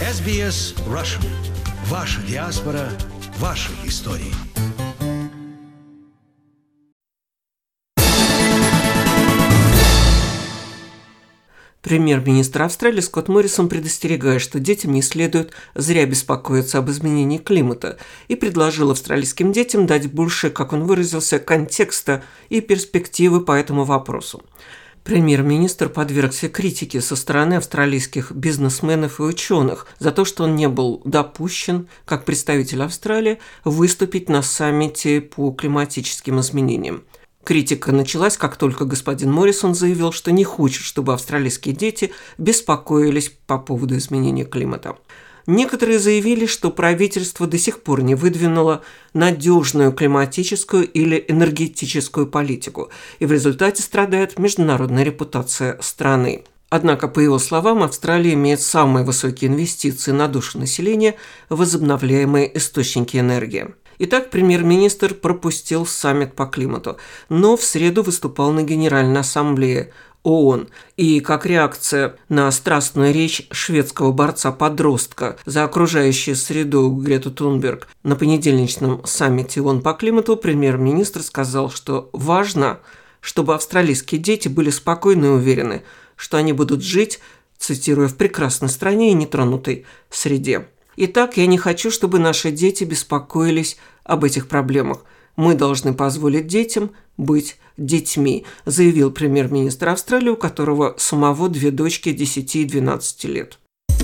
SBS Russian. Ваша диаспора, ваши истории. Премьер-министр Австралии Скотт Моррисон предостерегает, что детям не следует зря беспокоиться об изменении климата, и предложил австралийским детям дать больше, как он выразился, контекста и перспективы по этому вопросу. Премьер-министр подвергся критике со стороны австралийских бизнесменов и ученых за то, что он не был допущен, как представитель Австралии, выступить на саммите по климатическим изменениям. Критика началась, как только господин Моррисон заявил, что не хочет, чтобы австралийские дети беспокоились по поводу изменения климата. Некоторые заявили, что правительство до сих пор не выдвинуло надежную климатическую или энергетическую политику, и в результате страдает международная репутация страны. Однако, по его словам, Австралия имеет самые высокие инвестиции на душу населения в возобновляемые источники энергии. Итак, премьер-министр пропустил саммит по климату, но в среду выступал на Генеральной ассамблее ООН. И как реакция на страстную речь шведского борца-подростка за окружающую среду Грету Тунберг на понедельничном саммите ООН по климату, премьер-министр сказал, что важно, чтобы австралийские дети были спокойны и уверены, что они будут жить, цитируя, в прекрасной стране и нетронутой среде. Итак, я не хочу, чтобы наши дети беспокоились об этих проблемах. Мы должны позволить детям быть детьми, заявил премьер-министр Австралии, у которого самого две дочки 10 и 12 лет.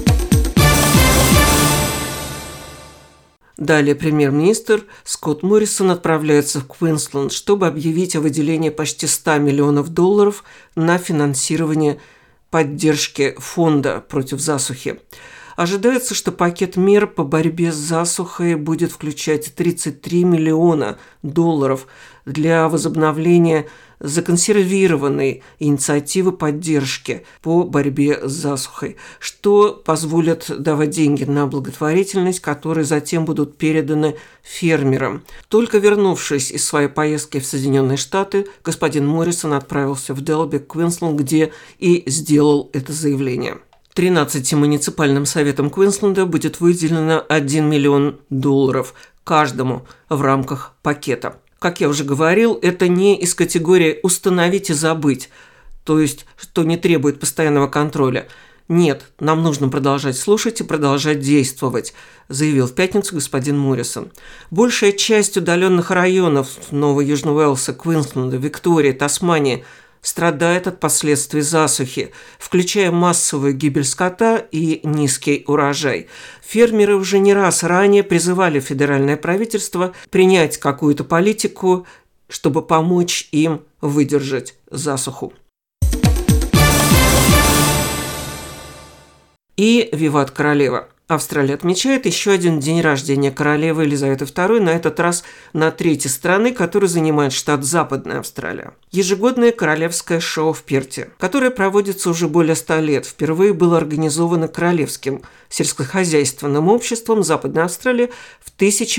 Далее премьер-министр Скотт Моррисон отправляется в Квинсленд, чтобы объявить о выделении почти $100 миллионов на финансирование поддержки фонда против засухи. Ожидается, что пакет мер по борьбе с засухой будет включать $33 миллиона для возобновления законсервированной инициативы поддержки по борьбе с засухой, что позволит давать деньги на благотворительность, которые затем будут переданы фермерам. Только вернувшись из своей поездки в Соединенные Штаты, господин Моррисон отправился в Делби, Квинсленд, где и сделал это заявление. 13 муниципальным советам Квинсленда будет выделено $1 миллион каждому в рамках пакета. Как я уже говорил, это не из категории «установить и забыть», то есть, что не требует постоянного контроля. Нет, нам нужно продолжать слушать и продолжать действовать, заявил в пятницу господин Моррисон. Большая часть удаленных районов Нового Южного Уэльса, Квинсленда, Виктории, Тасмании страдает от последствий засухи, включая массовую гибель скота и низкий урожай. Фермеры уже не раз ранее призывали федеральное правительство принять какую-то политику, чтобы помочь им выдержать засуху. И виват королева! Австралия отмечает еще один день рождения королевы Елизаветы II, на этот раз на трети страны, который занимает штат Западная Австралия. Ежегодное королевское шоу в Перте, которое проводится уже более 100 лет, впервые было организовано Королевским сельскохозяйственным обществом Западной Австралии в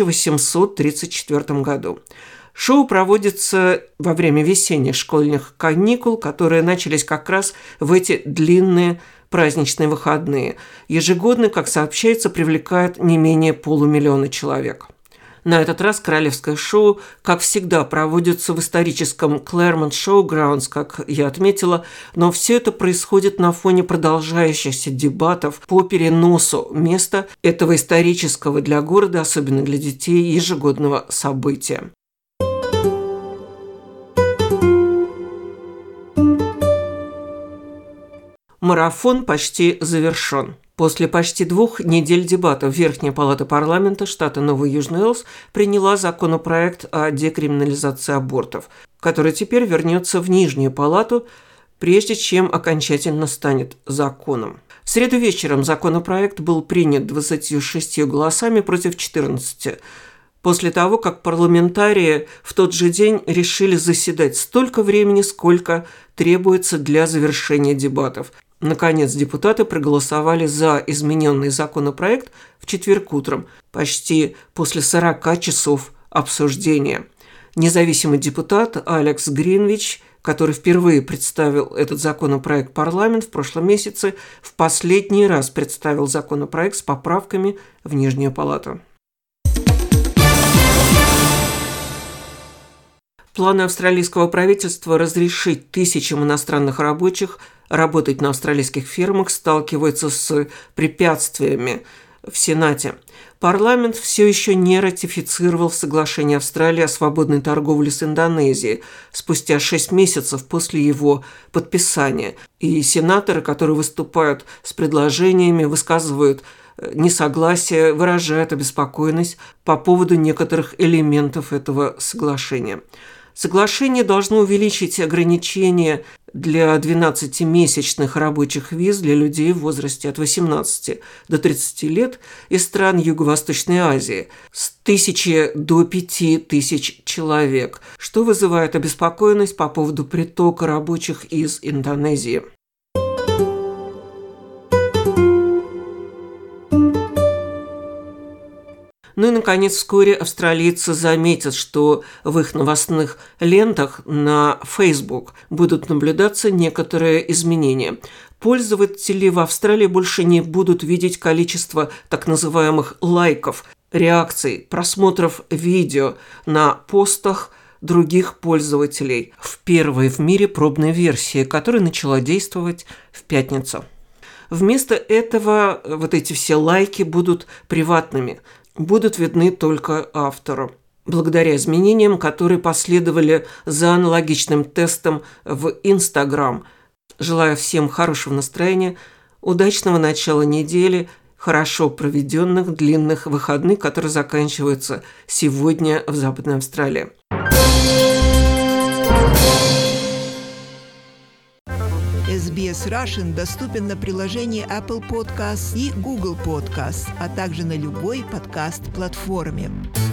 1834 году. Шоу проводится во время весенних школьных каникул, которые начались как раз в эти длинные праздничные выходные. Ежегодно, как сообщается, привлекает не менее 500 000 человек. На этот раз королевское шоу, как всегда, проводится в историческом Claremont Showgrounds, как я отметила, но все это происходит на фоне продолжающихся дебатов по переносу места этого исторического для города, особенно для детей, ежегодного события. Марафон почти завершен. После почти 2 недель дебатов Верхняя палата парламента штата Новый Южный Уэльс приняла законопроект о декриминализации абортов, который теперь вернется в Нижнюю палату, прежде чем окончательно станет законом. В среду вечером законопроект был принят 26 голосами против 14, после того, как парламентарии в тот же день решили заседать столько времени, сколько требуется для завершения дебатов. Наконец, депутаты проголосовали за измененный законопроект в четверг утром, почти после 40 часов обсуждения. Независимый депутат Алекс Гринвич который впервые представил этот законопроект в парламент в прошлом месяце, в последний раз представил законопроект с поправками в Нижнюю палату. Планы австралийского правительства разрешить тысячам иностранных рабочих работать на австралийских фермах сталкиваются с препятствиями в Сенате. Парламент все еще не ратифицировал соглашение Австралии о свободной торговле с Индонезией спустя 6 месяцев после его подписания. И сенаторы, которые выступают с предложениями, высказывают несогласие, выражают обеспокоенность по поводу некоторых элементов этого соглашения. Соглашение должно увеличить ограничения для 12-месячных рабочих виз для людей в возрасте от 18 до 30 лет из стран Юго-Восточной Азии с 1000 до 5000 человек, что вызывает обеспокоенность по поводу притока рабочих из Индонезии. Ну и, наконец, вскоре австралийцы заметят, что в их новостных лентах на Facebook будут наблюдаться некоторые изменения. Пользователи в Австралии больше не будут видеть количество так называемых лайков, реакций, просмотров видео на постах других пользователей в первой в мире пробной версии, которая начала действовать в пятницу. Вместо этого вот эти все лайки будут приватными, будут видны только автору, благодаря изменениям, которые последовали за аналогичным тестом в Instagram. Желаю всем хорошего настроения, удачного начала недели, хорошо проведенных длинных выходных, которые заканчиваются сегодня в Западной Австралии. SBS Russian доступен на приложении Apple Podcasts и Google Podcasts, а также на любой подкаст-платформе.